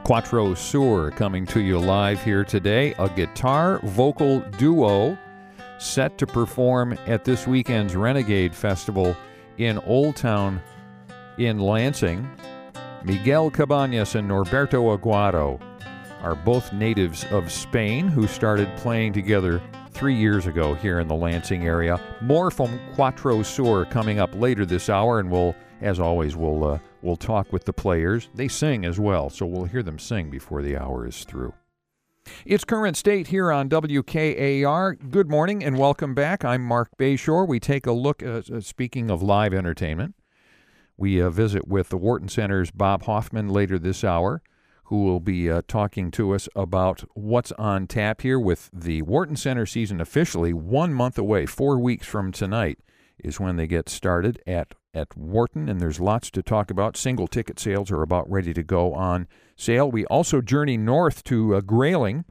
Quattro Sur coming to you live here today. A guitar vocal duo set to perform at this weekend's Renegade Festival in Old Town in Lansing. Miguel Cabañas and Norberto Aguado are both natives of Spain who started playing together 3 years ago here in the Lansing area. More from Quattro Sur coming up later this hour, and we'll talk with the players. They sing as well, so we'll hear them sing before the hour is through. It's Current State here on WKAR. Good morning and welcome back. I'm Mark Bayshore. We take a look, speaking of live entertainment, we visit with the Wharton Center's Bob Hoffman later this hour, who will be talking to us about what's on tap here with the Wharton Center season officially 1 month away. 4 weeks from tonight is when they get started at Wharton, and there's lots to talk about. Single ticket sales are about ready to go on sale. We also journey north to Grayling,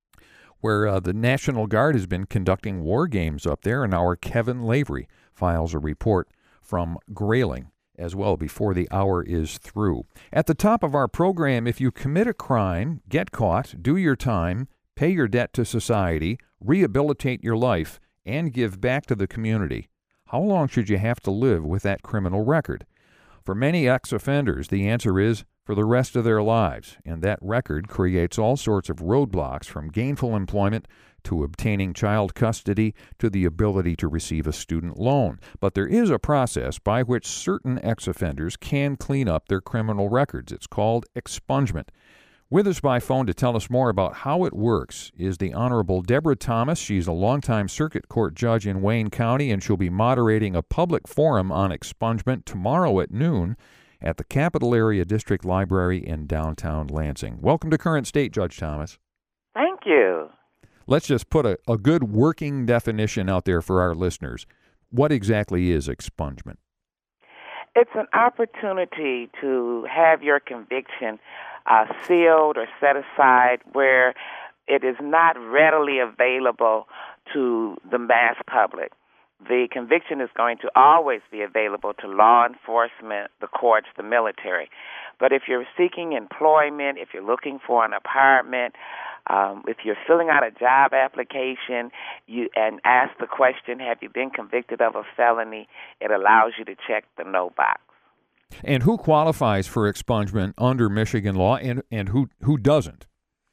where the National Guard has been conducting war games up there, and our Kevin Lavery files a report from Grayling as well before the hour is through. At the top of our program, if you commit a crime, get caught, do your time, pay your debt to society, rehabilitate your life, and give back to the community, how long should you have to live with that criminal record? For many ex-offenders, the answer is for the rest of their lives, and that record creates all sorts of roadblocks from gainful employment to obtaining child custody to the ability to receive a student loan. But there is a process by which certain ex-offenders can clean up their criminal records. It's called expungement. With us by phone to tell us more about how it works is the Honorable Deborah Thomas. She's a longtime circuit court judge in Wayne County, and she'll be moderating a public forum on expungement tomorrow at noon at the Capital Area District Library in downtown Lansing. Welcome to Current State, Judge Thomas. Thank you. Let's just put a good working definition out there for our listeners. What exactly is expungement? It's an opportunity to have your conviction sealed or set aside where it is not readily available to the mass public. The conviction is going to always be available to law enforcement, the courts, the military. But if you're seeking employment, if you're looking for an apartment, if you're filling out a job application and ask the question, have you been convicted of a felony, it allows you to check the no box. And who qualifies for expungement under Michigan law and who doesn't?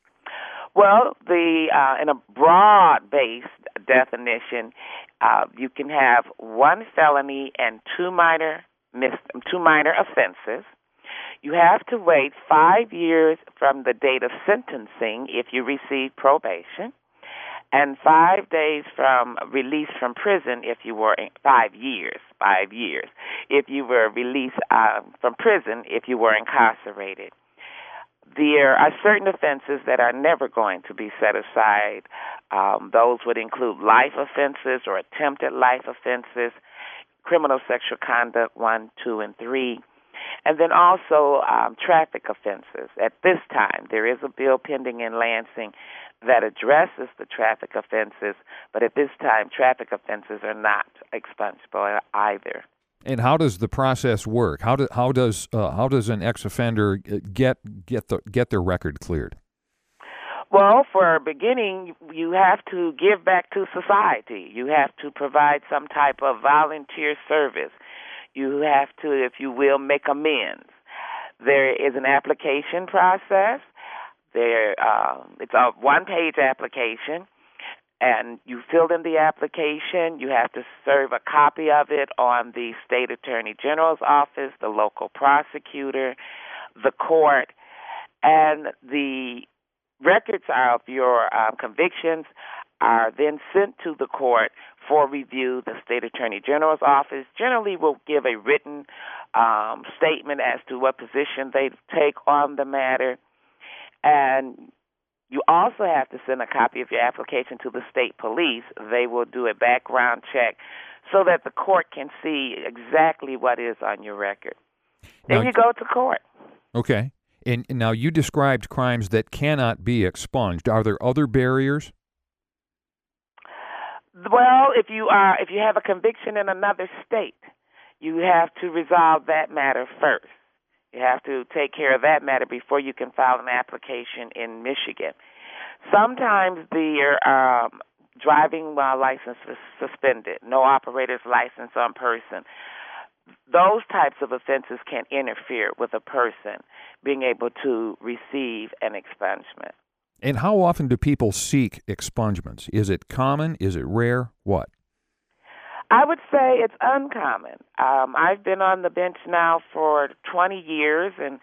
Well, in a broad-based definition, you can have one felony and two minor offenses. You have to wait 5 years from the date of sentencing if you receive probation, and 5 days from release from prison if you were 5 years. If you were released from prison if you were incarcerated. There are certain offenses that are never going to be set aside. Those would include life offenses or attempted life offenses, criminal sexual conduct 1, 2, and 3, and then also traffic offenses. At this time, there is a bill pending in Lansing that addresses the traffic offenses, but at this time, traffic offenses are not expungible either. And how does the process work? How does an ex-offender get their record cleared? Well, for beginning, you have to give back to society. You have to provide some type of volunteer service. You have to, if you will, make amends. There is an application process. It's a one-page application, and you fill in the application. You have to serve a copy of it on the State Attorney General's office, the local prosecutor, the court, and the records of your convictions are then sent to the court for review. The State Attorney General's office generally will give a written statement as to what position they take on the matter. And you also have to send a copy of your application to the state police. They will do a background check so that the court can see exactly what is on your record. Then you go to court. Okay. And now you described crimes that cannot be expunged. Are there other barriers? Well, if you have a conviction in another state, you have to resolve that matter first. You have to take care of that matter before you can file an application in Michigan. Sometimes the driving while license is suspended, no operator's license on person. Those types of offenses can interfere with a person being able to receive an expungement. And how often do people seek expungements? Is it common? Is it rare? What? I would say it's uncommon. I've been on the bench now for 20 years, and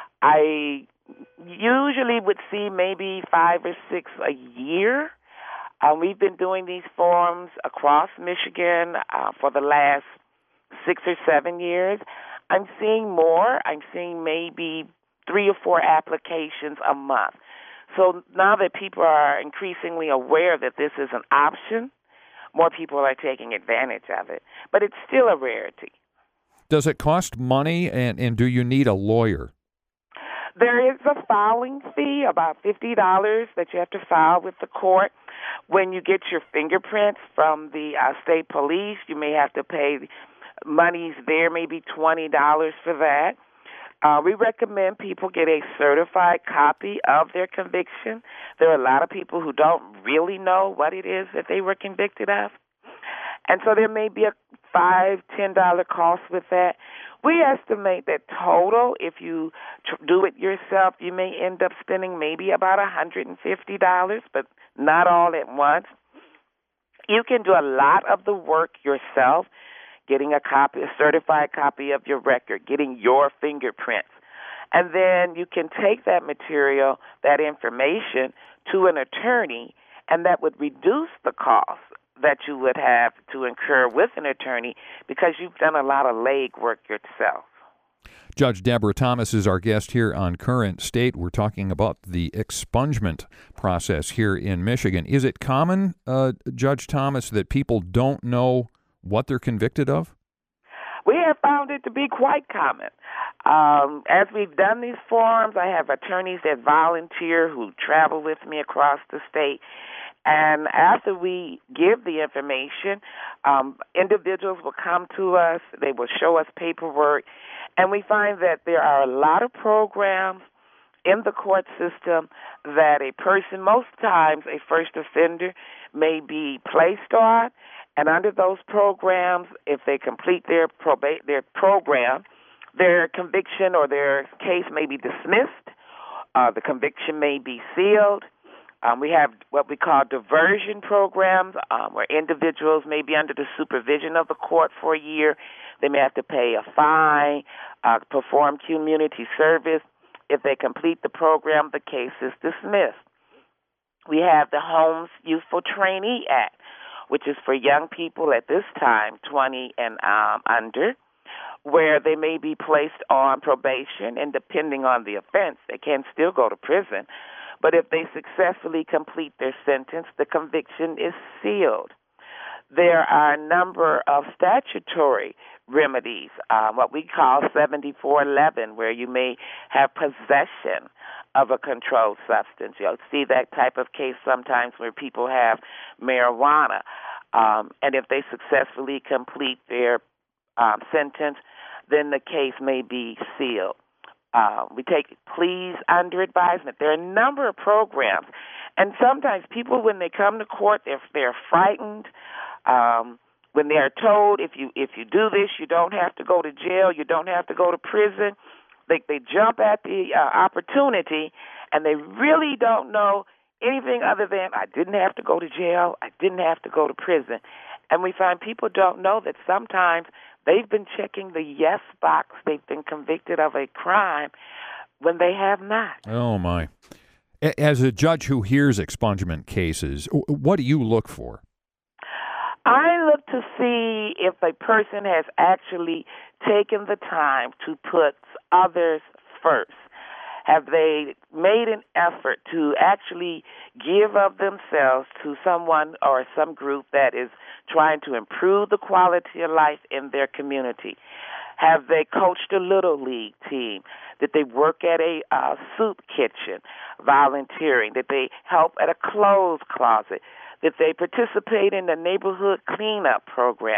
I usually would see maybe 5 or 6 a year. We've been doing these forums across Michigan for the last 6 or 7 years. I'm seeing more. I'm seeing maybe 3 or 4 applications a month. So now that people are increasingly aware that this is an option, more people are taking advantage of it. But it's still a rarity. Does it cost money, and do you need a lawyer? There is a filing fee, about $50 that you have to file with the court. When you get your fingerprints from the state police, you may have to pay monies there, maybe $20 for that. We recommend people get a certified copy of their conviction. There are a lot of people who don't really know what it is that they were convicted of. And so there may be a $5, $10 cost with that. We estimate that total, if you do it yourself, you may end up spending maybe about $150, but not all at once. You can do a lot of the work yourself, getting a certified copy of your record, getting your fingerprints. And then you can take that material, that information, to an attorney, and that would reduce the cost that you would have to incur with an attorney because you've done a lot of legwork yourself. Judge Deborah Thomas is our guest here on Current State. We're talking about the expungement process here in Michigan. Is it common, Judge Thomas, that people don't know what they're convicted of? We have found it to be quite common. As we've done these forums, I have attorneys that volunteer who travel with me across the state. And after we give the information, individuals will come to us. They will show us paperwork. And we find that there are a lot of programs in the court system that a person, most times a first offender, may be placed on. And under those programs, if they complete their program, their conviction or their case may be dismissed. The conviction may be sealed. We have what we call diversion programs, where individuals may be under the supervision of the court for a year. They may have to pay a fine, perform community service. If they complete the program, the case is dismissed. We have the Homes Youthful Trainee Act, which is for young people at this time, 20 and under, where they may be placed on probation, and depending on the offense, they can still go to prison. But if they successfully complete their sentence, the conviction is sealed. There are a number of statutory remedies, what we call 7411, where you may have possession of a controlled substance. You'll see that type of case sometimes where people have marijuana. And if they successfully complete their sentence, then the case may be sealed. We take pleas under advisement. There are a number of programs. And sometimes people, when they come to court, they're frightened. When they are told, if you do this, you don't have to go to jail, you don't have to go to prison, they jump at the opportunity, and they really don't know anything other than, I didn't have to go to jail, I didn't have to go to prison. And we find people don't know that sometimes they've been checking the yes box, they've been convicted of a crime when they have not. Oh, my. As a judge who hears expungement cases, what do you look for? I look to see if a person has actually taken the time to put others first. Have they made an effort to actually give of themselves to someone or some group that is trying to improve the quality of life in their community? Have they coached a little league team? Did they work at a soup kitchen volunteering? Did they help at a clothes closet? Did they participate in the neighborhood cleanup program?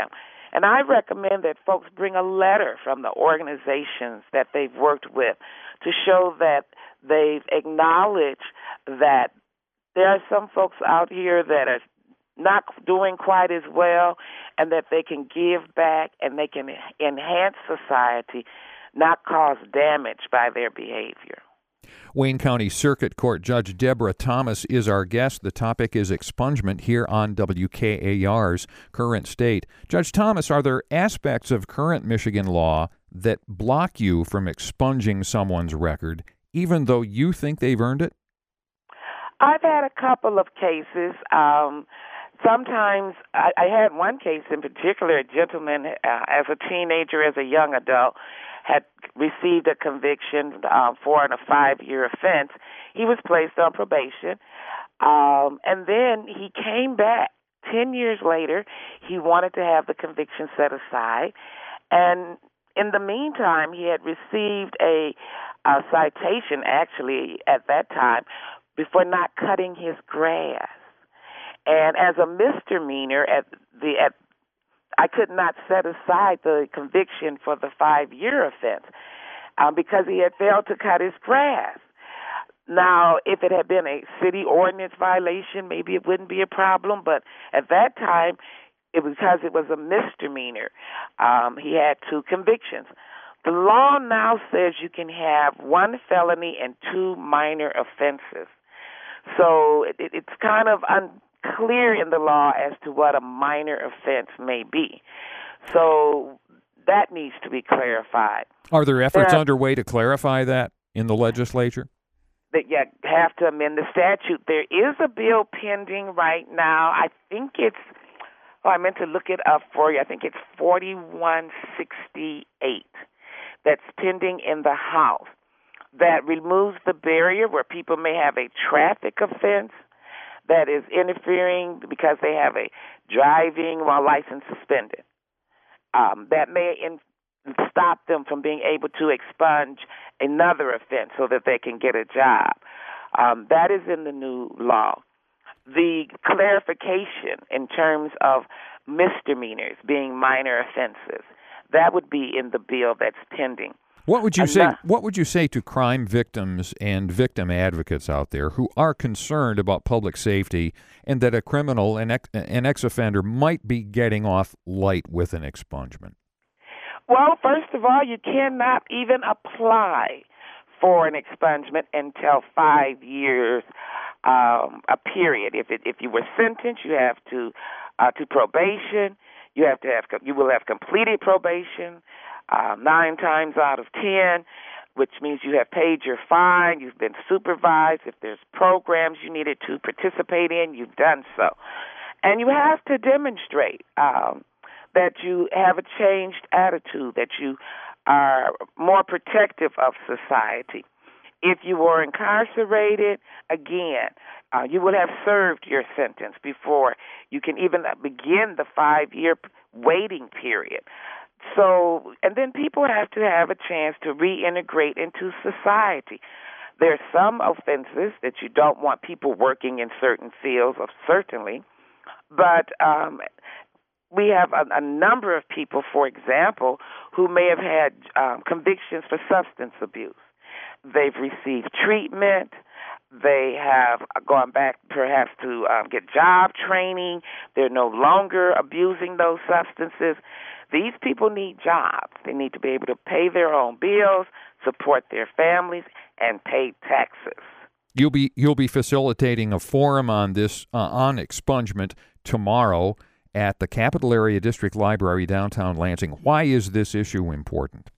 And I recommend that folks bring a letter from the organizations that they've worked with to show that they've acknowledged that there are some folks out here that are not doing quite as well, and that they can give back and they can enhance society, not cause damage by their behavior. Wayne County Circuit Court Judge Deborah Thomas is our guest. The topic is expungement here on WKAR's Current State. Judge Thomas, are there aspects of current Michigan law that block you from expunging someone's record, even though you think they've earned it? I've had a couple of cases. Sometimes I had one case in particular, a gentleman as a teenager, as a young adult, had received a conviction for a 5-year offense. He was placed on probation, and then he came back 10 years later. He wanted to have the conviction set aside, and in the meantime, he had received a citation, actually, at that time, for not cutting his grass. And as a misdemeanor, I could not set aside the conviction for the 5-year offense because he had failed to cut his grass. Now, if it had been a city ordinance violation, maybe it wouldn't be a problem. But at that time, because it was a misdemeanor, he had 2 convictions. The law now says you can have 1 felony and 2 minor offenses. So it's kind of unclear in the law as to what a minor offense may be. So that needs to be clarified. Are there efforts underway to clarify that in the legislature? That you have to amend the statute. There is a bill pending right now. I think it's, I meant to look it up for you. I think it's 4168 that's pending in the House, that removes the barrier where people may have a traffic offense that is interfering because they have a driving while license suspended. That may stop them from being able to expunge another offense so that they can get a job. That is in the new law. The clarification in terms of misdemeanors being minor offenses, that would be in the bill that's pending. What would you say? What would you say to crime victims and victim advocates out there who are concerned about public safety and that a criminal, an ex-offender, might be getting off light with an expungement? Well, first of all, you cannot even apply for an expungement until 5 years, a period. If you were sentenced, you have to probation. You will have completed probation 9 times out of 10, which means you have paid your fine, you've been supervised. If there's programs you needed to participate in, you've done so. And you have to demonstrate that you have a changed attitude, that you are more protective of society. If you were incarcerated, again, you would have served your sentence before you can even begin the 5-year waiting period. So, and then people have to have a chance to reintegrate into society. There are some offenses that you don't want people working in certain fields, certainly, but we have a number of people, for example, who may have had convictions for substance abuse. They've received treatment. They have gone back perhaps to get job training. They're no longer abusing those substances. These people need jobs. They need to be able to pay their own bills, support their families, and pay taxes. You'll be facilitating a forum on this on expungement tomorrow at the Capital Area District Library downtown Lansing. Why is this issue important?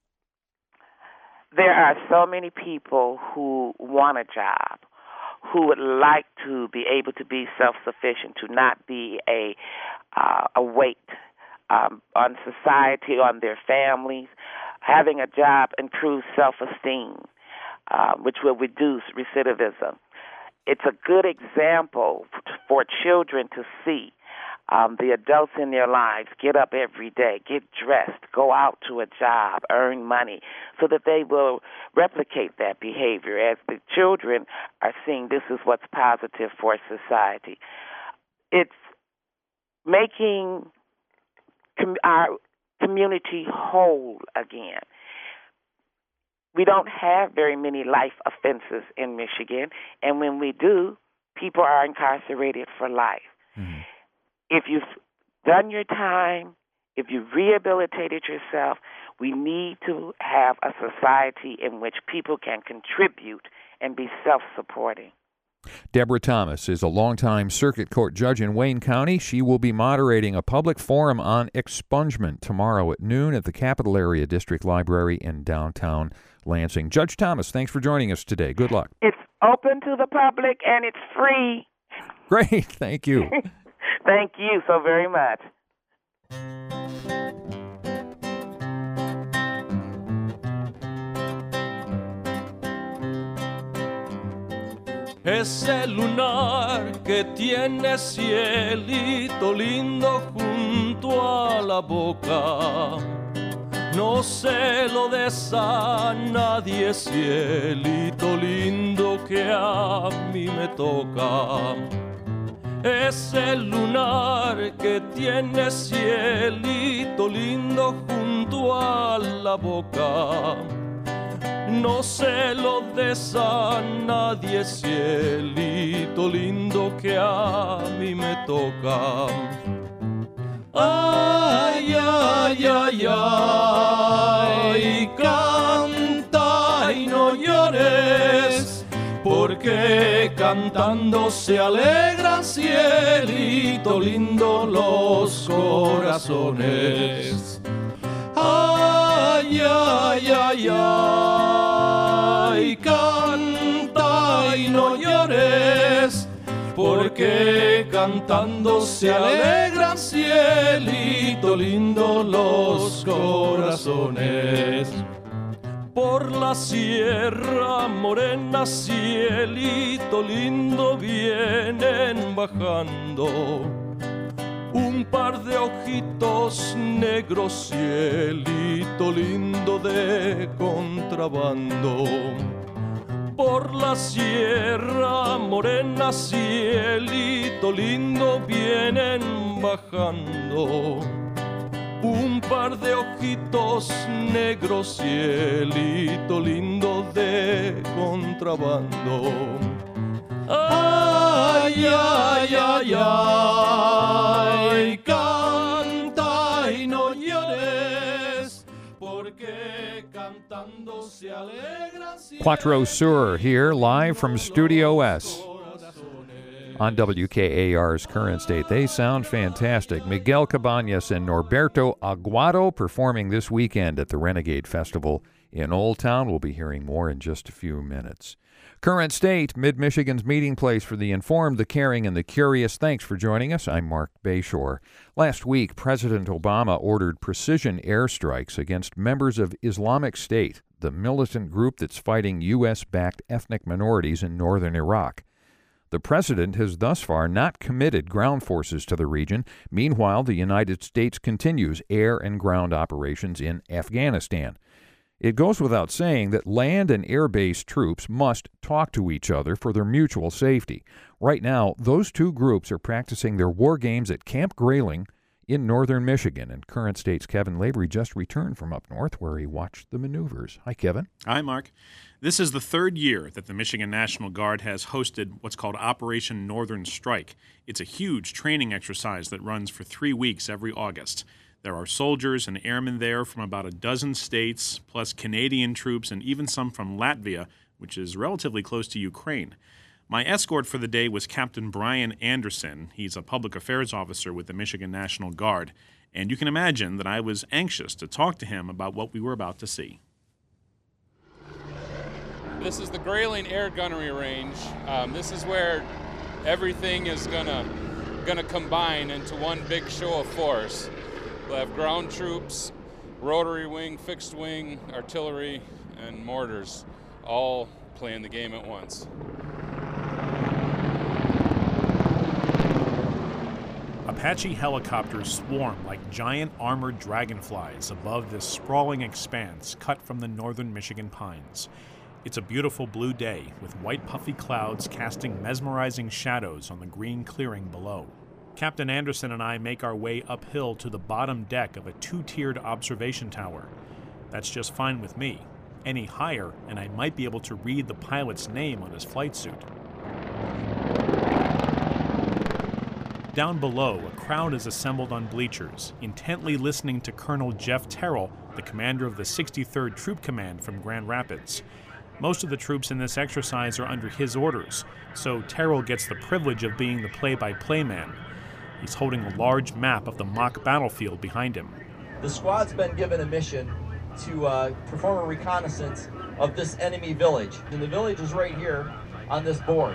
There are so many people who want a job, who would like to be able to be self-sufficient, to not be a weight on society, on their families. Having a job improves self-esteem, which will reduce recidivism. It's a good example for children to see the adults in their lives get up every day, get dressed, go out to a job, earn money, so that they will replicate that behavior as the children are seeing this is what's positive for society. It's making our community whole again. We don't have very many life offenses in Michigan, and when we do, people are incarcerated for life. Mm-hmm. If you've done your time, if you've rehabilitated yourself, we need to have a society in which people can contribute and be self-supporting. Deborah Thomas is a longtime circuit court judge in Wayne County. She will be moderating a public forum on expungement tomorrow at noon at the Capital Area District Library in downtown Lansing. Judge Thomas, thanks for joining us today. Good luck. It's open to the public and it's free. Great. Thank you. Thank you so very much. Ese lunar que tiene cielito lindo junto a la boca, no se lo des a nadie, cielito lindo que a mí me toca. Ese lunar que tiene cielito lindo junto a la boca, no se lo des a nadie, cielito lindo que a mí me toca. Ay, ay, ay, ay, canta y no llores, porque cantando se alegran, cielito lindo, los corazones. Ay, ay, ay, ay, canta y no llores, porque cantando se alegran, cielito lindo, los corazones. Por la Sierra Morena, cielito lindo, vienen bajando un par de ojitos negros, cielito lindo de contrabando. Por la Sierra Morena, cielito lindo, vienen bajando un par de ojitos negros, cielito lindo de contrabando. Ay, ay, ay, ay, canta y no llores, porque cantando se alegran. Quattro Sur here, live from Studio S on WKAR's Current State. They sound fantastic. Miguel Cabañas and Norberto Aguado performing this weekend at the Renegade Festival in Old Town. We'll be hearing more in just a few minutes. Current State, Mid-Michigan's meeting place for the informed, the caring, and the curious. Thanks for joining us. I'm Mark Bayshore. Last week, President Obama ordered precision airstrikes against members of Islamic State, the militant group that's fighting U.S.-backed ethnic minorities in northern Iraq. The president has thus far not committed ground forces to the region. Meanwhile, the United States continues air and ground operations in Afghanistan. It goes without saying that land and air-based troops must talk to each other for their mutual safety. Right now, those two groups are practicing their war games at Camp Grayling in northern Michigan. And Current State's Kevin Lavery just returned from up north where he watched the maneuvers. Hi, Kevin. Hi, Mark. This is the third year that the Michigan National Guard has hosted what's called Operation Northern Strike. It's a huge training exercise that runs for 3 weeks every August. There are soldiers and airmen there from about a dozen states, plus Canadian troops and even some from Latvia, which is relatively close to Ukraine. My escort for the day was Captain Brian Anderson. He's a public affairs officer with the Michigan National Guard, and you can imagine that I was anxious to talk to him about what we were about to see. This is the Grayling Air Gunnery Range. This is where everything is gonna combine into one big show of force. We'll have ground troops, rotary wing, fixed wing, artillery, and mortars all playing the game at once. Apache helicopters swarm like giant armored dragonflies above this sprawling expanse cut from the northern Michigan pines. It's a beautiful blue day with white puffy clouds casting mesmerizing shadows on the green clearing below. Captain Anderson and I make our way uphill to the bottom deck of a 2-tiered observation tower. That's just fine with me. Any higher, and I might be able to read the pilot's name on his flight suit. Down below, a crowd is assembled on bleachers, intently listening to Colonel Jeff Terrell, the commander of the 63rd Troop Command from Grand Rapids. Most of the troops in this exercise are under his orders, so Terrell gets the privilege of being the play-by-play man. He's holding a large map of the mock battlefield behind him. The squad's been given a mission to perform a reconnaissance of this enemy village. And the village is right here on this board.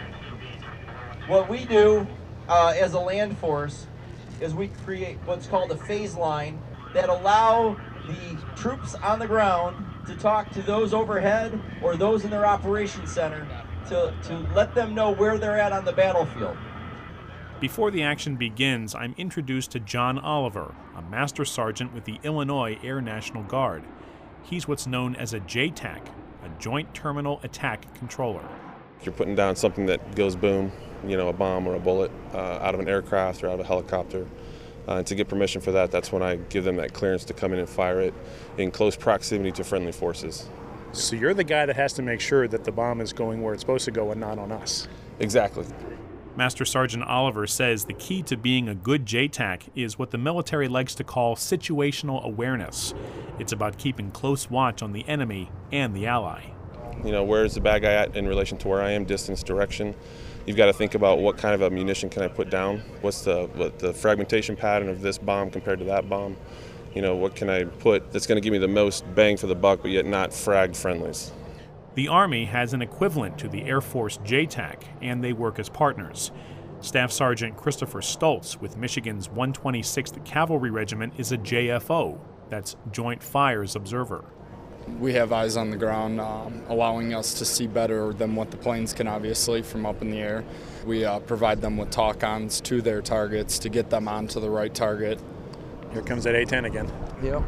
What we do as a land force is we create what's called a phase line that allow the troops on the ground to talk to those overhead or those in their operations center to let them know where they're at on the battlefield. Before the action begins, I'm introduced to John Oliver, a master sergeant with the Illinois Air National Guard. He's what's known as a JTAC, a Joint Terminal Attack Controller. If you're putting down something that goes boom, a bomb or a bullet out of an aircraft or out of a helicopter, and to get permission for that, that's when I give them that clearance to come in and fire it in close proximity to friendly forces. So you're the guy that has to make sure that the bomb is going where it's supposed to go and not on us. Exactly. Master Sergeant Oliver says the key to being a good JTAC is what the military likes to call situational awareness. It's about keeping close watch on the enemy and the ally. Where's the bad guy at in relation to where I am, distance, direction? You've got to think about what kind of ammunition can I put down? What's the fragmentation pattern of this bomb compared to that bomb? What can I put that's going to give me the most bang for the buck, but yet not frag friendlies? The Army has an equivalent to the Air Force JTAC, and they work as partners. Staff Sergeant Christopher Stoltz with Michigan's 126th Cavalry Regiment is a JFO, that's Joint Fires Observer. We have eyes on the ground, allowing us to see better than what the planes can, obviously, from up in the air. We provide them with talk-ons to their targets to get them onto the right target. Here comes that A-10 again. Yep.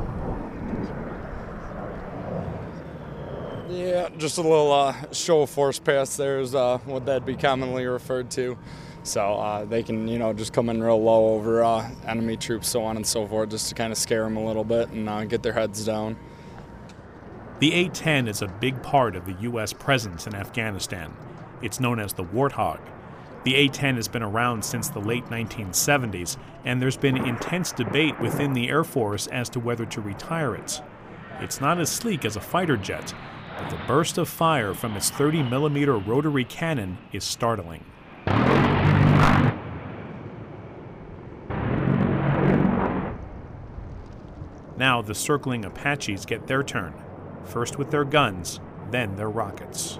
Yeah, just a little show of force pass there is what that'd be commonly referred to. So they can, just come in real low over enemy troops, so on and so forth, just to kind of scare them a little bit and get their heads down. The A-10 is a big part of the U.S. presence in Afghanistan. It's known as the Warthog. The A-10 has been around since the late 1970s, and there's been intense debate within the Air Force as to whether to retire it. It's not as sleek as a fighter jet, but the burst of fire from its 30-millimeter rotary cannon is startling. Now the circling Apaches get their turn, first with their guns, then their rockets.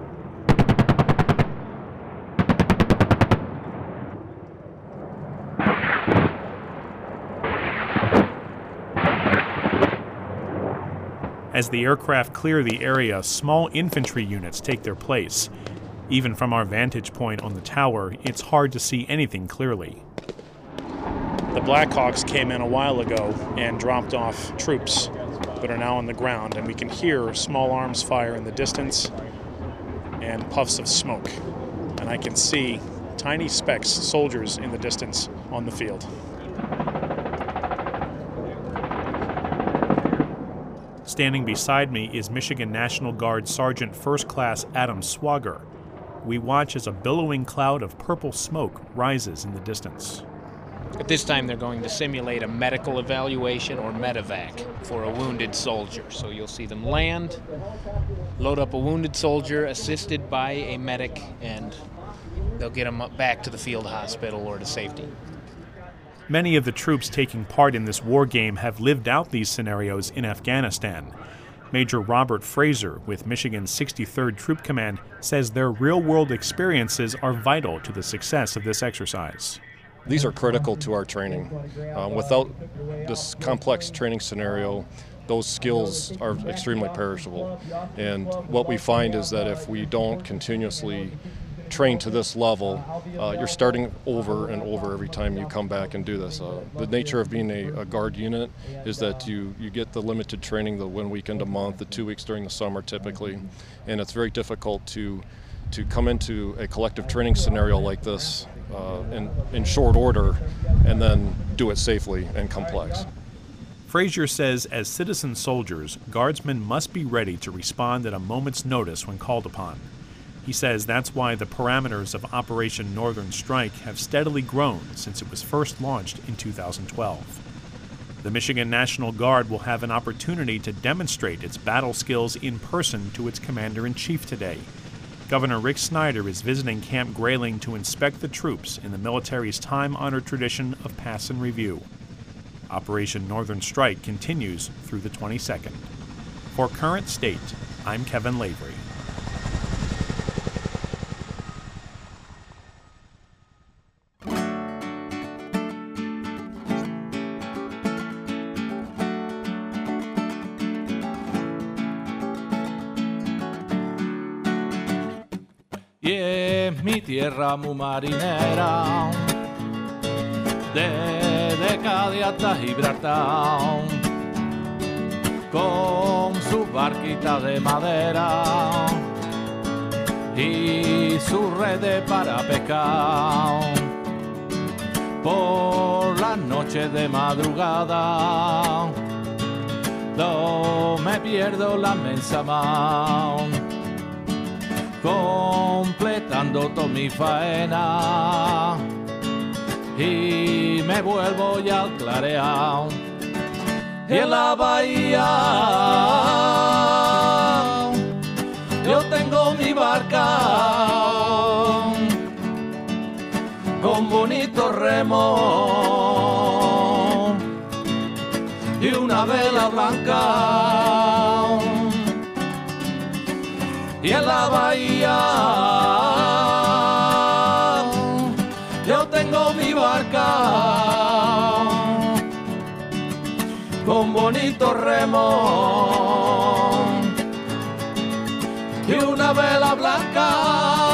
As the aircraft clear the area, small infantry units take their place. Even from our vantage point on the tower, it's hard to see anything clearly. The Blackhawks came in a while ago and dropped off troops that are now on the ground, and we can hear small arms fire in the distance and puffs of smoke. And I can see tiny specks, soldiers in the distance on the field. Standing beside me is Michigan National Guard Sergeant First Class Adam Swager. We watch as a billowing cloud of purple smoke rises in the distance. At this time, they're going to simulate a medical evaluation or medevac for a wounded soldier. So you'll see them land, load up a wounded soldier assisted by a medic, and they'll get him back to the field hospital or to safety. Many of the troops taking part in this war game have lived out these scenarios in Afghanistan. Major Robert Fraser with Michigan's 63rd Troop Command says their real-world experiences are vital to the success of this exercise. These are critical to our training. Without this complex training scenario, those skills are extremely perishable. And what we find is that if we don't continuously train to this level, you're starting over and over every time you come back and do this. The nature of being a guard unit is that you get the limited training, the 1 weekend a month, the 2 weeks during the summer typically, and it's very difficult to come into a collective training scenario like this in short order and then do it safely and complex. Frazier says as citizen soldiers, guardsmen must be ready to respond at a moment's notice when called upon. He says that's why the parameters of Operation Northern Strike have steadily grown since it was first launched in 2012. The Michigan National Guard will have an opportunity to demonstrate its battle skills in person to its commander-in-chief today. Governor Rick Snyder is visiting Camp Grayling to inspect the troops in the military's time-honored tradition of pass and review. Operation Northern Strike continues through the 22nd. For Current State, I'm Kevin Lavery. Y es mi tierra muy marinera, desde Cádiz hasta Gibraltar, con su barquita de madera y su redes para pescar. Por las noches de madrugada, no me pierdo la inmensa mar, completando toda mi faena y me vuelvo ya al clarear. Y en la bahía yo tengo mi barca con bonito remo y una vela blanca. Y en la bahía yo tengo mi barca con bonito remo y una vela blanca.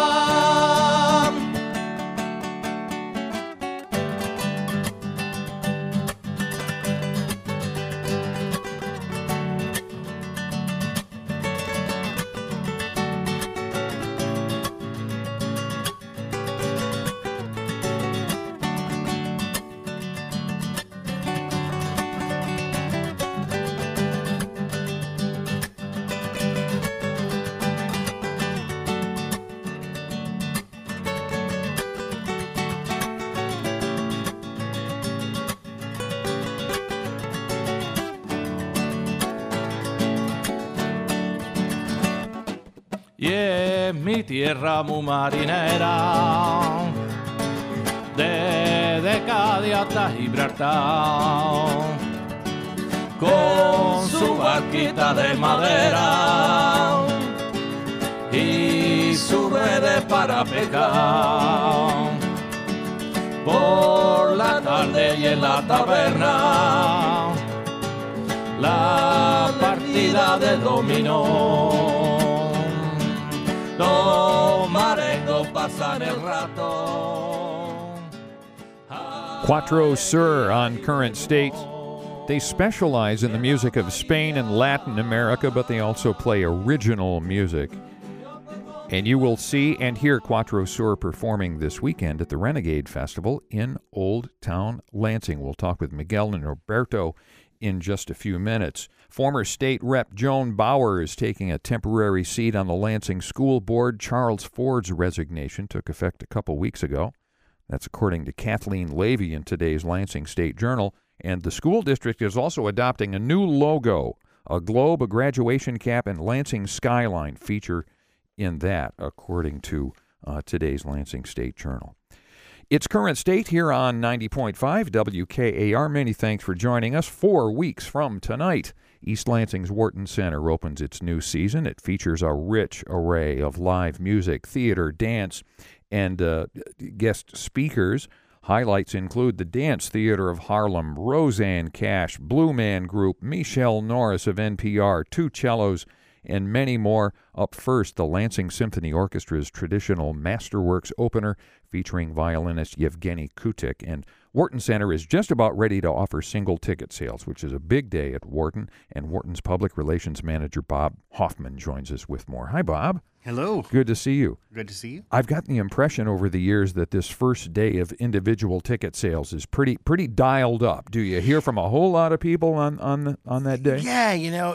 Y es mi tierra muy marinera, desde Cádiz hasta Gibraltar, con su barquita de madera y sus redes para pescar. Por la tarde y en la taberna, la partida de dominó. Los marengos pasan el rato. Quattro Sur on Current State. They specialize in the music of Spain and Latin America, but they also play original music. And you will see and hear Quattro Sur performing this weekend at the Renegade Festival in Old Town Lansing. We'll talk with Miguel and Roberto in just a few minutes. Former State Rep Joan Bauer is taking a temporary seat on the Lansing School Board. Charles Ford's resignation took effect a couple weeks ago. That's according to Kathleen Levy in today's Lansing State Journal. And the school district is also adopting a new logo, a globe, a graduation cap, and Lansing skyline feature in that, according to today's Lansing State Journal. It's Current State here on 90.5 WKAR. Many thanks for joining us. 4 weeks from tonight, East Lansing's Wharton Center opens its new season. It features a rich array of live music, theater, dance, and guest speakers. Highlights include the Dance Theater of Harlem, Roseanne Cash, Blue Man Group, Michelle Norris of NPR, two cellos, and many more. Up first, the Lansing Symphony Orchestra's traditional Masterworks opener featuring violinist Yevgeny Kutik. And Wharton Center is just about ready to offer single ticket sales, which is a big day at Wharton, and Wharton's public relations manager, Bob Hoffman, joins us with more. Hi, Bob. Hello. Good to see you. Good to see you. I've gotten the impression over the years that this first day of individual ticket sales is pretty dialed up. Do you hear from a whole lot of people on that day? Yeah,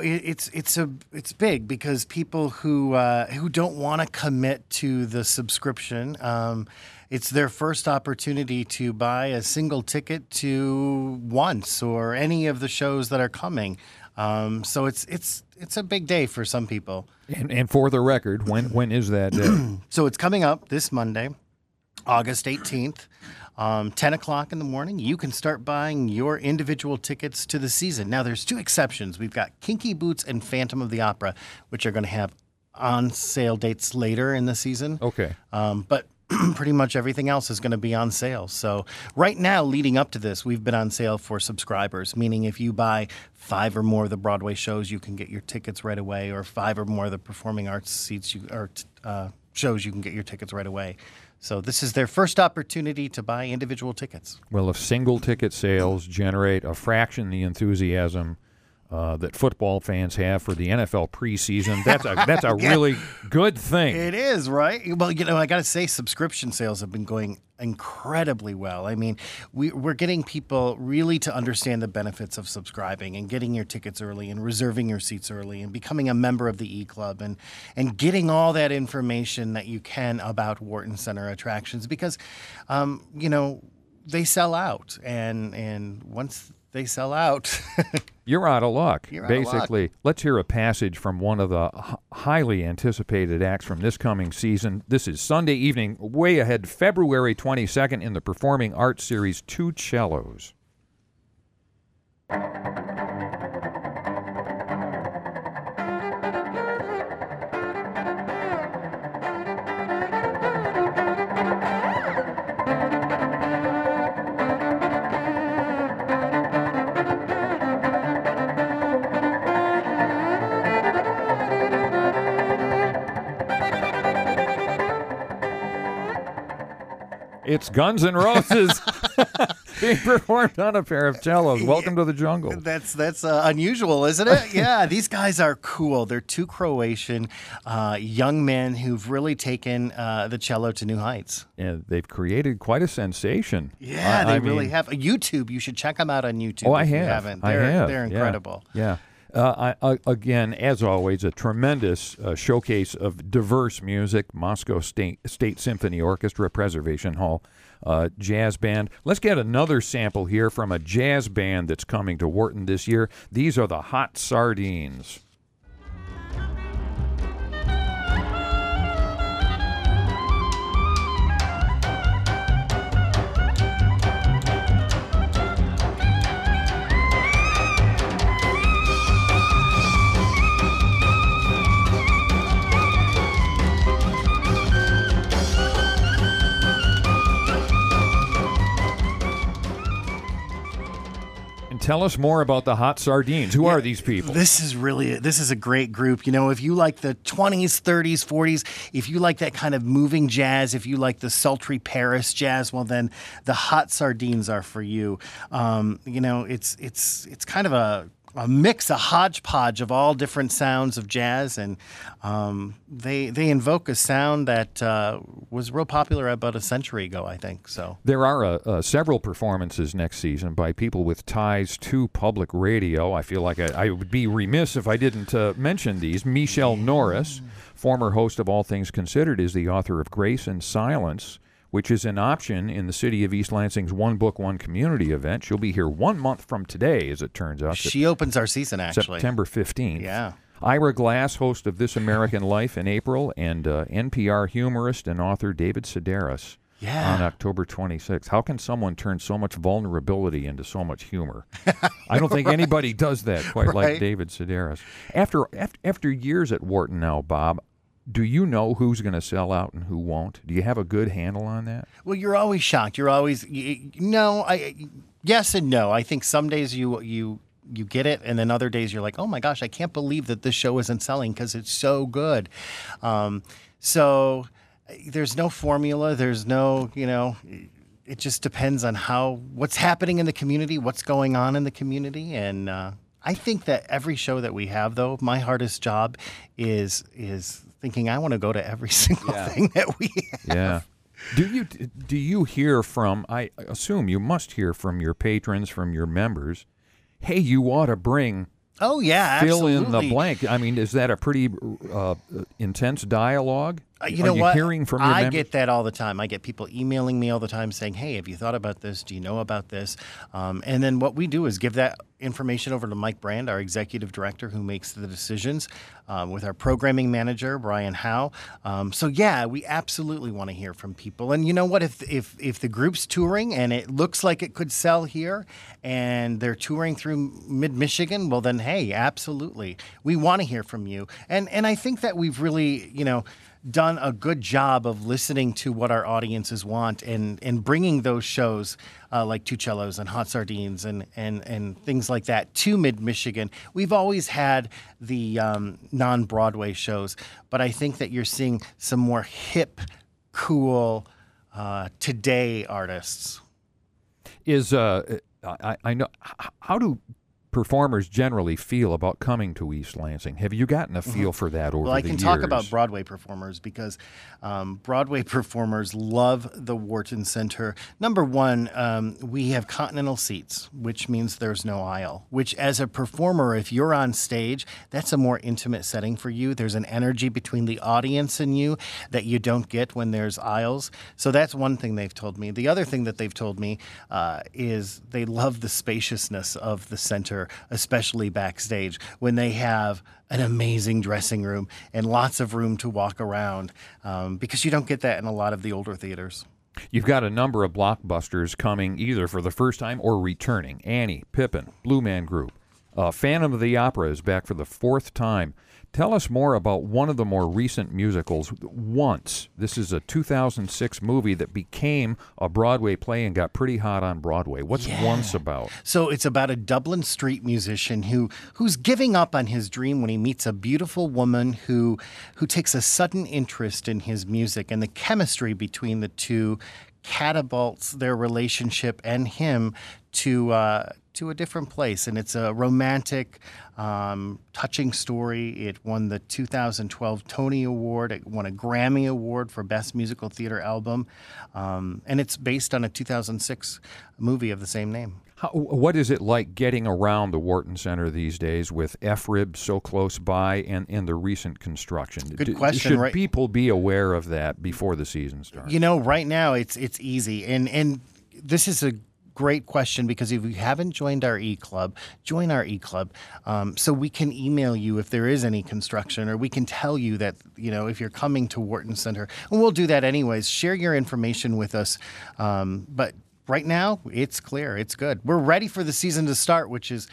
it's big because people who don't want to commit to the subscription, it's their first opportunity to buy a single ticket to Once or any of the shows that are coming. So it's a big day for some people. And for the record, when is that day? So it's coming up this Monday, August 18th, 10 o'clock in the morning. You can start buying your individual tickets to the season. Now, there's two exceptions. We've got Kinky Boots and Phantom of the Opera, which are going to have on sale dates later in the season. Okay. But pretty much everything else is going to be on sale. So right now, leading up to this, we've been on sale for subscribers, meaning if you buy 5 or more of the Broadway shows, you can get your tickets right away, or 5 or more of the performing arts shows, you can get your tickets right away. So this is their first opportunity to buy individual tickets. Well, if single ticket sales generate a fraction the enthusiasm that football fans have for the NFL preseason, that's a really good thing. It is, right? Well, I got to say, subscription sales have been going incredibly well. I mean, we're getting people really to understand the benefits of subscribing and getting your tickets early and reserving your seats early and becoming a member of the E-Club and getting all that information that you can about Wharton Center attractions because, they sell out. And once they sell out... You're out of luck, basically. Luck. Let's hear a passage from one of the highly anticipated acts from this coming season. This is Sunday evening, way ahead, February 22nd in the Performing Arts Series, Two Cellos. It's Guns N' Roses being performed on a pair of cellos. Welcome to the jungle. That's unusual, isn't it? Yeah, these guys are cool. They're two Croatian young men who've really taken the cello to new heights. And they've created quite a sensation. Yeah, they really have. YouTube, you should check them out on YouTube. Oh, I if have. You haven't. I have. They're incredible. Yeah. Again, as always, a tremendous showcase of diverse music. Moscow State Symphony Orchestra, Preservation Hall, jazz band. Let's get another sample here from a jazz band that's coming to Wharton this year. These are the Hot Sardines. Tell us more about the Hot Sardines. Who are these people? This is a great group. If you like the 20s, 30s, 40s, if you like that kind of moving jazz, if you like the sultry Paris jazz, well then the Hot Sardines are for you. It's kind of a mix, a hodgepodge of all different sounds of jazz, and they invoke a sound that was real popular about a century ago, I think. So there are several performances next season by people with ties to public radio. I feel like I would be remiss if I didn't mention these. Michelle Norris, former host of All Things Considered, is the author of Grace and Silence, which is an option in the City of East Lansing's One Book, One Community event. She'll be here 1 month from today, as it turns out. She opens our season, actually. September 15th. Yeah. Ira Glass, host of This American Life in April, and NPR humorist and author David Sedaris on October 26th. How can someone turn so much vulnerability into so much humor? I don't think anybody does that quite like David Sedaris. After years at Wharton now, Bob, do you know who's going to sell out and who won't? Do you have a good handle on that? Well, you're always shocked. You're always yes and no. I think some days you get it, and then other days you're like, oh my gosh, I can't believe that this show isn't selling because it's so good. So there's no formula. There's no it just depends on what's happening in the community, what's going on in the community. And I think that every show that we have, though, my hardest job is thinking I want to go to every single thing that we have. Yeah. Do you hear from, I assume you must hear from your patrons, from your members, hey, you ought to bring fill in the blank. I mean, is that a pretty intense dialogue? You know Are you what? hearing from your I members? get that all the time. I get people emailing me all the time saying, hey, have you thought about this? Do you know about this? And then what we do is give that information over to Mike Brand, our executive director who makes the decisions, with our programming manager, Brian Howe. So, yeah, we absolutely want to hear from people. And you know what? If the group's touring and it looks like it could sell here and they're touring through mid-Michigan, well, then, hey, absolutely. We want to hear from you. And I think that we've really, done a good job of listening to what our audiences want and bringing those shows like Two Cellos and Hot Sardines and things like that to mid-Michigan. We've always had the non-Broadway shows, but I think that you're seeing some more hip, cool, today artists. I know, how do performers generally feel about coming to East Lansing? Have you gotten a feel for that over the years? Well, I can talk about Broadway performers because Broadway performers love the Wharton Center. Number one, we have continental seats, which means there's no aisle, which as a performer, if you're on stage, that's a more intimate setting for you. There's an energy between the audience and you that you don't get when there's aisles. So that's one thing they've told me. The other thing that they've told me is they love the spaciousness of the center, especially backstage, when they have an amazing dressing room and lots of room to walk around, because you don't get that in a lot of the older theaters. You've got a number of blockbusters coming either for the first time or returning. Annie, Pippin, Blue Man Group. Phantom of the Opera is back for the fourth time. Tell us more about one of the more recent musicals, Once. This is a 2006 movie that became a Broadway play and got pretty hot on Broadway. What's Once about? So it's about a Dublin street musician who's giving up on his dream when he meets a beautiful woman who takes a sudden interest in his music, and the chemistry between the two catapults their relationship and him to a different place. And it's a romantic, touching story. It won the 2012 Tony Award. It won a Grammy Award for Best Musical Theater Album. And it's based on a 2006 movie of the same name. What is it like getting around the Wharton Center these days with FRIB so close by and the recent construction? Good question. Should people be aware of that before the season starts? Right now it's easy. And this is a great question, because if you haven't joined our e-club, join our e-club, so we can email you if there is any construction, or we can tell you that, if you're coming to Wharton Center, and we'll do that anyways. Share your information with us. But right now, it's clear. It's good. We're ready for the season to start, which is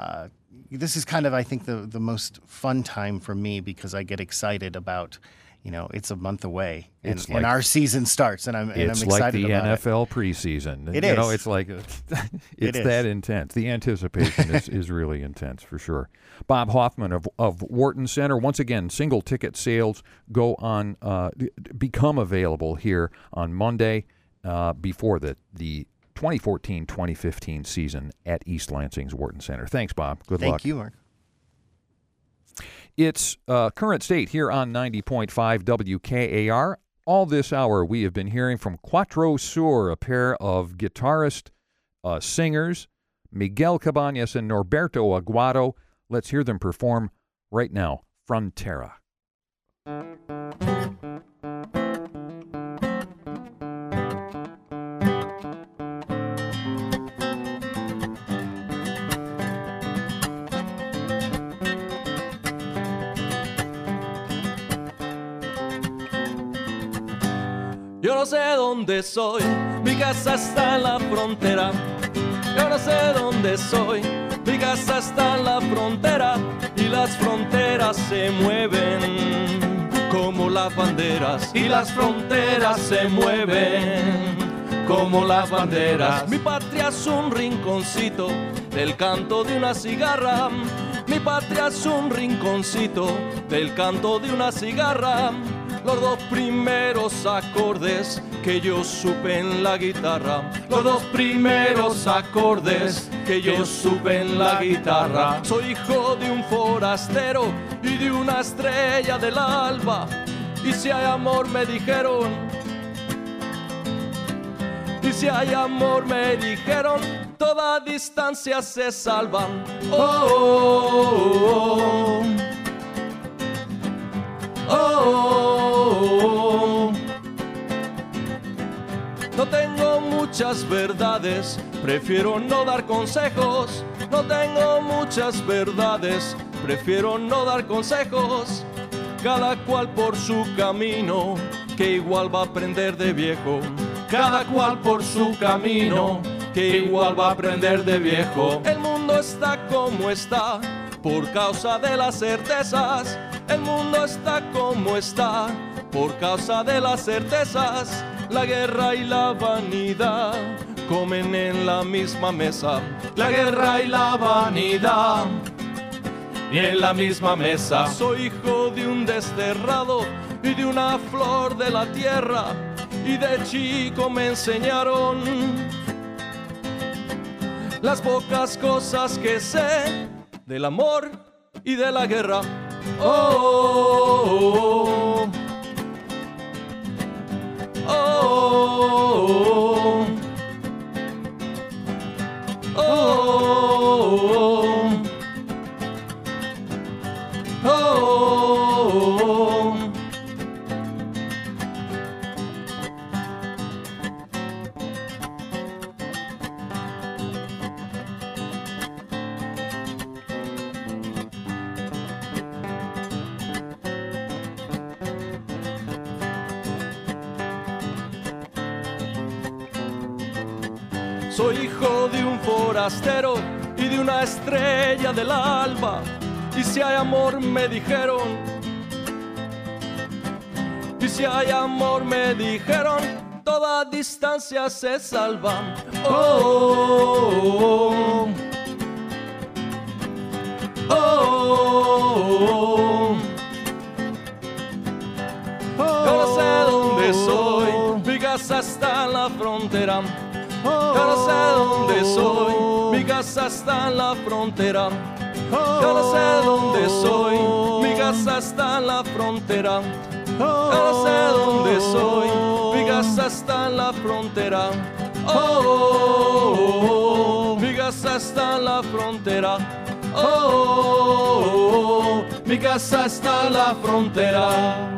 this is kind of, I think, the most fun time for me, because I get excited about, it's a month away, and our season starts, and I'm excited about it. It's like the NFL preseason. It is. It's like it's that intense. The anticipation is really intense for sure. Bob Hoffman of Wharton Center. Once again, single ticket sales become available here on Monday before the 2014-2015 season at East Lansing's Wharton Center. Thanks, Bob. Good luck. Thank you, Mark. It's Current State here on 90.5 WKAR. All this hour, we have been hearing from Quattro Sur, a pair of guitarist singers, Miguel Cabañas and Norberto Aguado. Let's hear them perform right now, Frontera. Yo no sé dónde soy, mi casa está en la frontera. Yo no sé dónde soy, mi casa está en la frontera. Y las fronteras se mueven como las banderas. Y las fronteras se mueven como las banderas. Mi patria es un rinconcito del canto de una cigarra. Mi patria es un rinconcito del canto de una cigarra. los dos primeros acordes que yo supe en la guitarra, los dos primeros acordes que yo supe en la guitarra. Soy hijo de un forastero y de una estrella del alba, y si hay amor me dijeron, y si hay amor me dijeron, toda distancia se salvan. Oh, oh, oh, oh. No tengo muchas verdades, prefiero no dar consejos. No tengo muchas verdades, prefiero no dar consejos. Cada cual por su camino, que igual va a aprender de viejo. Cada cual por su camino, que igual va a aprender de viejo. El mundo está como está, por causa de las certezas. El mundo está como está, por causa de las certezas. La guerra y la vanidad comen en la misma mesa. La guerra y la vanidad y en la misma mesa. Soy hijo de un desterrado y de una flor de la tierra, y de chico me enseñaron las pocas cosas que sé del amor y de la guerra. Oh, oh, oh, oh, oh, oh, oh. Soy hijo de un forastero y de una estrella del alba, y si hay amor me dijeron, y si hay amor me dijeron, toda distancia se salva. Oh, oh, oh, oh. Yo no sé dónde soy, mi casa está en la frontera. Yo no sé dónde soy, mi casa está en la frontera. Yo no sé dónde soy, mi casa está en la frontera. Yo no sé dónde soy, mi casa está en la frontera. Oh, mi casa está en la frontera. Oh, mi casa está en la frontera.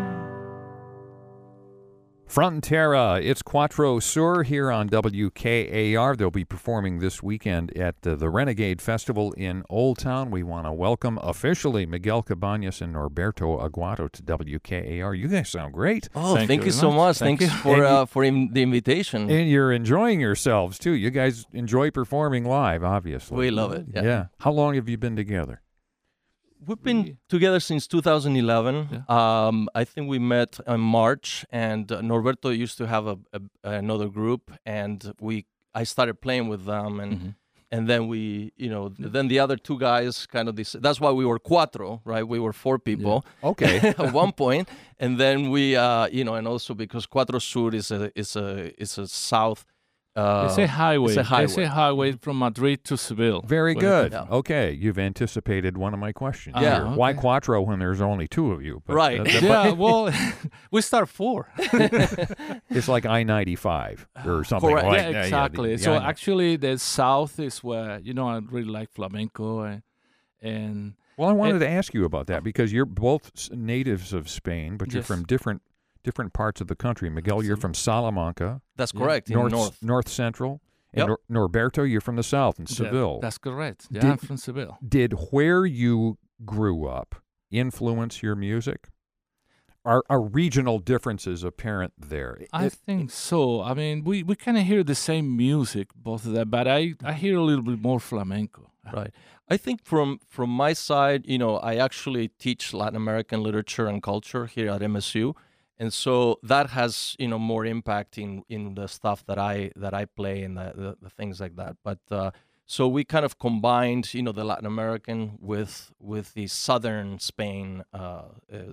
Frontera, it's Quattro Sur here on WKAR. They'll be performing this weekend at the Renegade Festival in Old Town. We want to welcome officially Miguel Cabañas and Norberto Aguado to WKAR. You guys sound great. Oh, thank you so much. Thanks for the invitation. And you're enjoying yourselves, too. You guys enjoy performing live, obviously. We love it. Yeah. How long have you been together? We've been together since 2011. Yeah. I think we met in March, and Norberto used to have another group, and I started playing with them, and then then the other two guys kind of that's why we were cuatro, right? We were four people. Yeah. Okay. At one point, and then we and also because Quattro Sur is a south. It's a highway. It's a highway from Madrid to Seville. Very good. Yeah. Okay, you've anticipated one of my questions. Yeah. Okay. Why Quattro when there's only two of you? But, right. Well, we start four. It's like I-95 or something. Correct. Like yeah, exactly. So actually, the south is where I really like flamenco and. Well, I wanted to ask you about that because you're both natives of Spain, but you're from different parts of the country. Miguel, you're from Salamanca. That's correct. North Central. And Norberto, you're from the south in Seville. That's correct. Yeah, I'm from Seville. Did where you grew up influence your music? Are regional differences apparent there? I think so. I mean, we kind of hear the same music, both of them, but I hear a little bit more flamenco. Right. I think from my side, I actually teach Latin American literature and culture here at MSU. And so that has, more impact in the stuff that I play and the things like that. But so we kind of combined, the Latin American with the southern Spain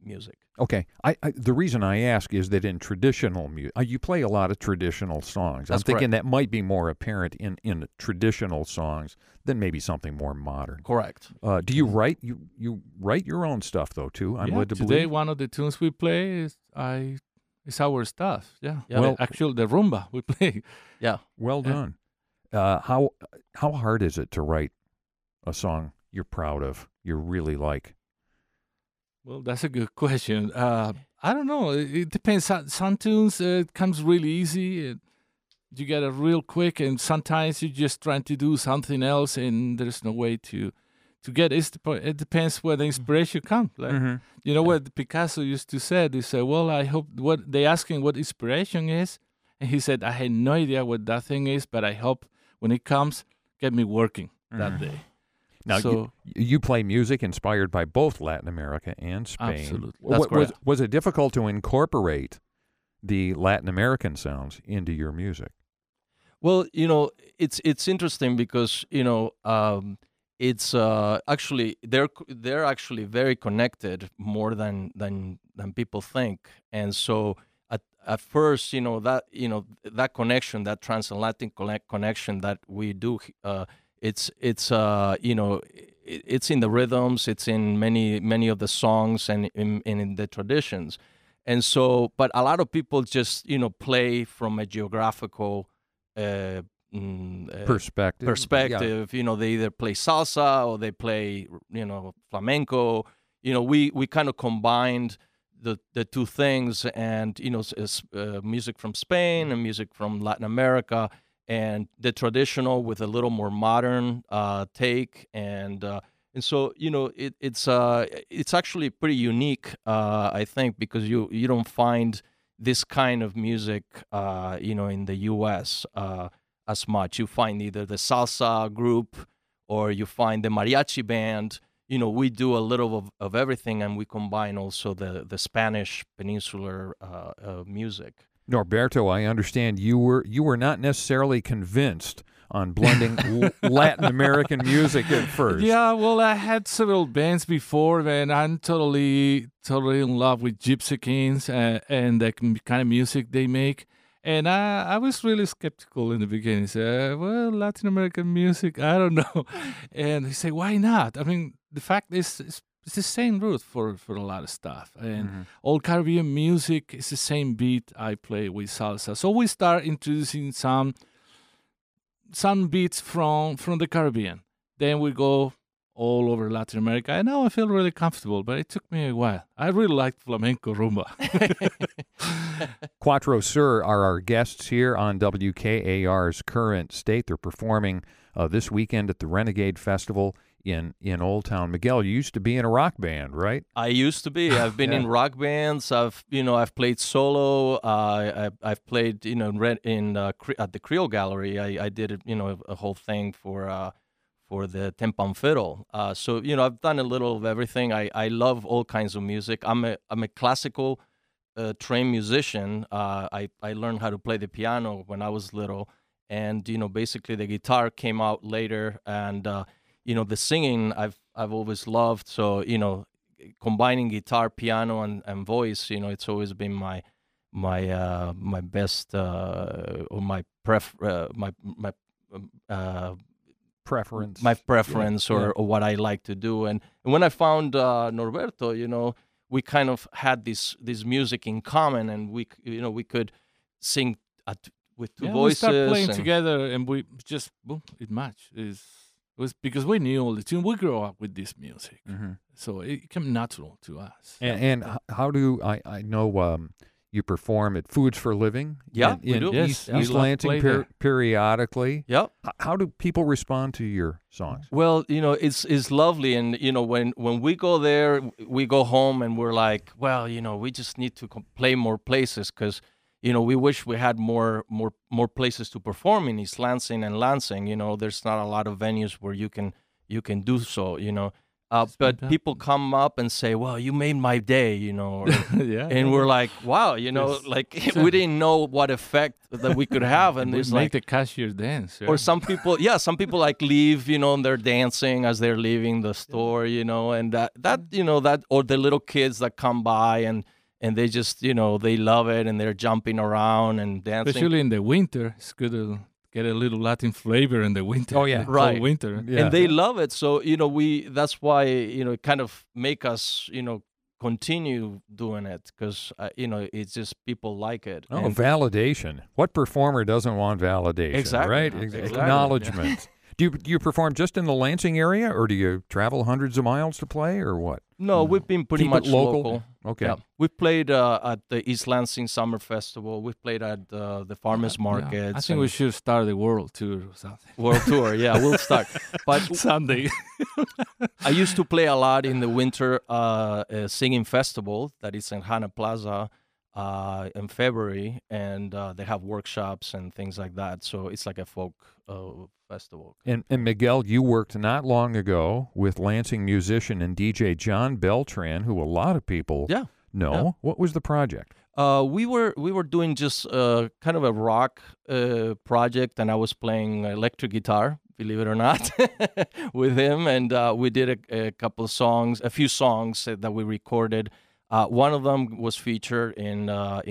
music. Okay. The reason I ask is that in traditional music, you play a lot of traditional songs. That's I'm thinking correct. that might be more apparent in traditional songs than maybe something more modern. Correct. Do you write you write your own stuff though too? I'm led to today believe. one of the tunes we play is our stuff. Yeah. Yeah. Well- actually, the rumba we play. Yeah. Well done. How hard is it to write a song you're proud of, you really like? Well, that's a good question. I don't know. It depends. Some tunes it comes really easy. You get it real quick, and sometimes you're just trying to do something else, and there's no way to get it. It depends where the inspiration comes. Like, you know what Picasso used to say? They said, "Well, I hope what they asking what inspiration is," and he said, "I had no idea what that thing is, but I hope when it comes, get me working that day." Now, So- you play music inspired by both Latin America and Spain. Absolutely. That's correct. Was it difficult to incorporate the Latin American sounds into your music? Well, it's interesting because it's actually they're actually very connected more than people think, and so at first that connection, that transatlantic connection that we do, it's it's in the rhythms, it's in many of the songs and in the traditions, and so but a lot of people just play from a geographical Perspective. They either play salsa or they play flamenco. We kind of combined the two things, and music from Spain and music from Latin America, and the traditional with a little more modern take, and so it's actually pretty unique, I think, because you don't find this kind of music in the U.S. As much. You find either the salsa group or you find the mariachi band. We do a little of everything, and we combine also the Spanish peninsular music. Norberto, I understand you were not necessarily convinced on blending Latin American music at first. Yeah, well, I had several bands before, and I'm totally in love with Gypsy Kings and the kind of music they make. And I was really skeptical in the beginning. Said, well, Latin American music, I don't know. And he said, why not? I mean, the fact is, it's the same root for a lot of stuff. And all Caribbean music is the same beat I play with salsa. So we start introducing some beats from the Caribbean. Then we go all over Latin America. And now I feel really comfortable, but it took me a while. I really like flamenco rumba. Cuatro Sur are our guests here on WKAR's Current State. They're performing this weekend at the Renegade Festival in Old Town. Miguel, you used to be in a rock band, right? I used to be. I've been in rock bands. I've played solo. I've played at the Creole Gallery. I did a whole thing for the Tempan Fiddle. So I've done a little of everything. I love all kinds of music. I'm a classical trained musician. I learned how to play the piano when I was little, and basically the guitar came out later, and the singing I've always loved. So combining guitar, piano, and voice, it's always been my best or my preference. My preference, or what I like to do. And when I found Norberto, we kind of had this music in common, and we could sing with two voices. We started playing together, and we just it matched. It was because we knew all the tune. We grew up with this music, so it came natural to us. And how do I know? You perform at Foods for Living in we do. East Lansing periodically. Yep. How do people respond to your songs? Well, it's lovely, and when we go there, we go home and we're like, well, we just need to play more places, because we wish we had more places to perform in East Lansing and Lansing. There's not a lot of venues where you can do so. But people come up and say, well, you made my day, you know. Yeah. And we're like, wow, you know, like we didn't know what effect that we could have. And we it's make like the cashier dance. Yeah. or some people like leave, you know, and they're dancing as they're leaving the store, you know, and that or the little kids that come by and they just, you know, they love it and they're jumping around and dancing. Especially in the winter, it's good to get a little Latin flavor in the winter. Oh, yeah. Right. Cold winter. And they love it. So, you know, that's why, you know, it kind of make us, you know, continue doing it because, you know, it's just people like it. Oh, validation. What performer doesn't want validation? Exactly. Right? Exactly. Acknowledgement. Do you perform just in the Lansing area, or do you travel hundreds of miles to play, or what? No, we've been pretty Keep much it local. Okay. Yeah. We've played at the East Lansing Summer Festival. We've played at the farmers markets. I think we should start the world tour or something. World tour, yeah, we'll start. But someday. I used to play a lot in the winter singing festival that is in Hana Plaza in February, and they have workshops and things like that. So it's like a folk festival. And Miguel, you worked not long ago with Lansing musician and DJ John Beltran, who a lot of people know. Yeah. What was the project? We were doing just kind of a rock project, and I was playing electric guitar, believe it or not, with him, and we did a few songs that we recorded. One of them was featured in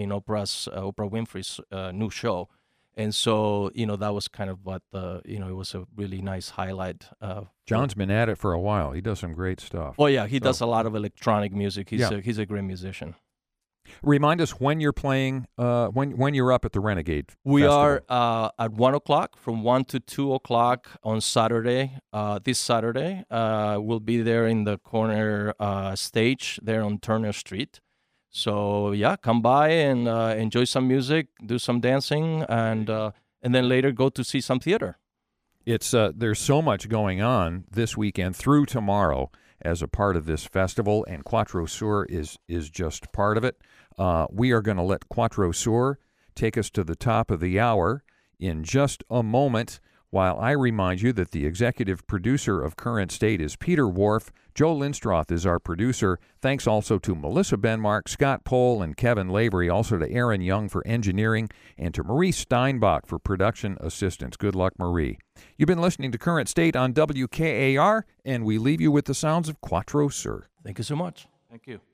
Oprah Winfrey's new show. And so, you know, that was kind of what it was a really nice highlight. John's been at it for a while. He does some great stuff. Oh, yeah. He does a lot of electronic music. He's a great musician. Remind us when you're playing, when you're up at the Renegade We Festival. are at 1 o'clock, from 1 to 2 o'clock on Saturday. This Saturday, we'll be there in the corner stage there on Turner Street. So, yeah, come by and enjoy some music, do some dancing, and then later go to see some theater. It's there's so much going on this weekend through tomorrow as a part of this festival, and Quattro Sur is just part of it. We are going to let Quattro Sur take us to the top of the hour in just a moment, while I remind you that the executive producer of Current State is Peter Wharf. Joe Linstroth is our producer. Thanks also to Melissa Benmark, Scott Pohl, and Kevin Lavery, also to Aaron Young for engineering, and to Marie Steinbach for production assistance. Good luck, Marie. You've been listening to Current State on WKAR, and we leave you with the sounds of Quattro Sur. Thank you so much. Thank you.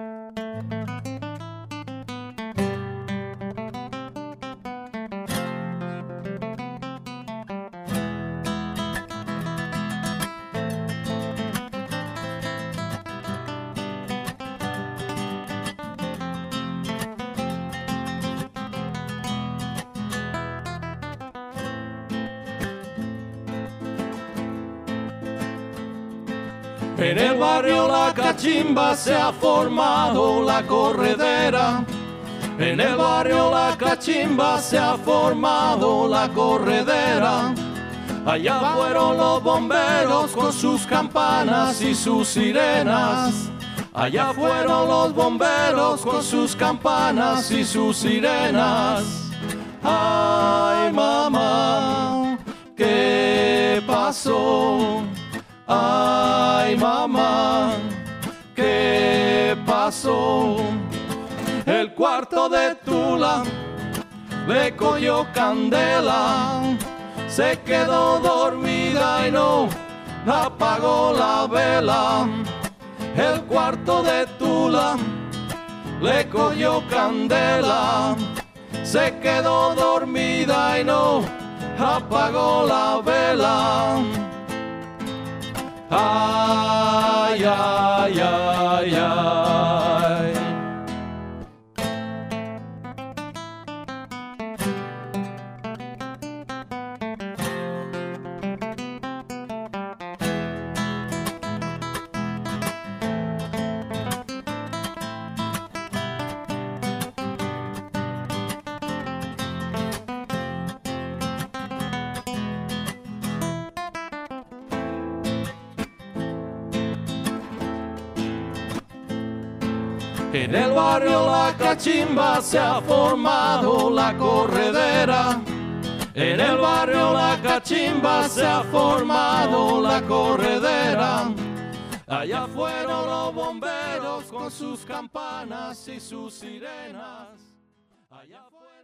En el barrio La Cachimba se ha formado la corredera. En el barrio La Cachimba se ha formado la corredera. Allá fueron los bomberos con sus campanas y sus sirenas. Allá fueron los bomberos con sus campanas y sus sirenas. Ay, mamá, ¿qué pasó? Ay, mamá, ¿qué pasó? El cuarto de Tula le cogió candela, se quedó dormida y no apagó la vela. El cuarto de Tula le cogió candela, se quedó dormida y no apagó la vela. Ay, ay, ay, ay. En el barrio La Cachimba se ha formado la corredera. En el barrio La Cachimba se ha formado la corredera. Allá fueron los bomberos con sus campanas y sus sirenas. Allá fueron